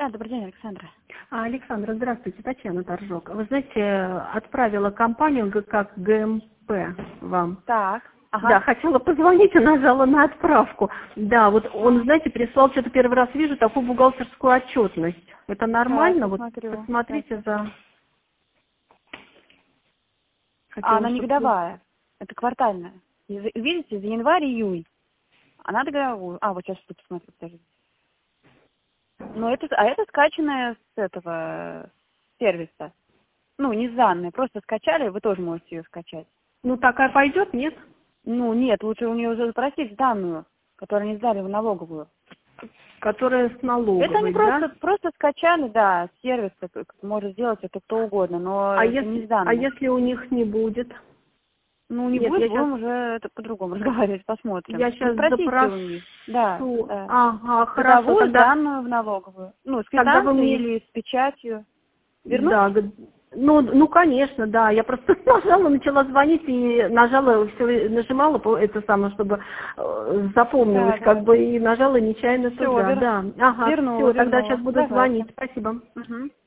Да, добрый день, Александра. Александра, здравствуйте, Татьяна Торжок. Вы знаете, отправила компанию как ГМП вам. Так, ага. Да, хотела позвонить и нажала на отправку. Да, вот он, знаете, прислал, что-то первый раз вижу, такую бухгалтерскую отчетность. Это нормально? Вот посмотрите за... Она не годовая, это квартальная. Видите, за январь-июнь. Она годовую. Вот сейчас тут посмотрю, подождите. Но это скачанное с этого сервиса. Ну, не с данной, просто скачали, вы тоже можете ее скачать. Ну, такая пойдет, нет? Ну, нет, лучше у нее уже запросить данную, которую они сдали в налоговую. Которая с налоговой, это они да? просто скачали, да, сервис, может сделать это кто угодно, но это не с данной. А если у них не будет? Ну, не будет, будем уже это по-другому разговаривать, посмотрим. Я сейчас спросите у них. Да. Ага, хорошо. Годовую, Тогда... данную в налоговую. Ну, с Тогда вы квитанцией мне... или с печатью. Вернуть? Да, ну, конечно, да. Я просто нажала, начала звонить и нажала, все нажимала, это самое, чтобы запомнилось, как бы, и нажала нечаянно туда. Да. Ага, все, тогда сейчас буду звонить. Спасибо. Угу.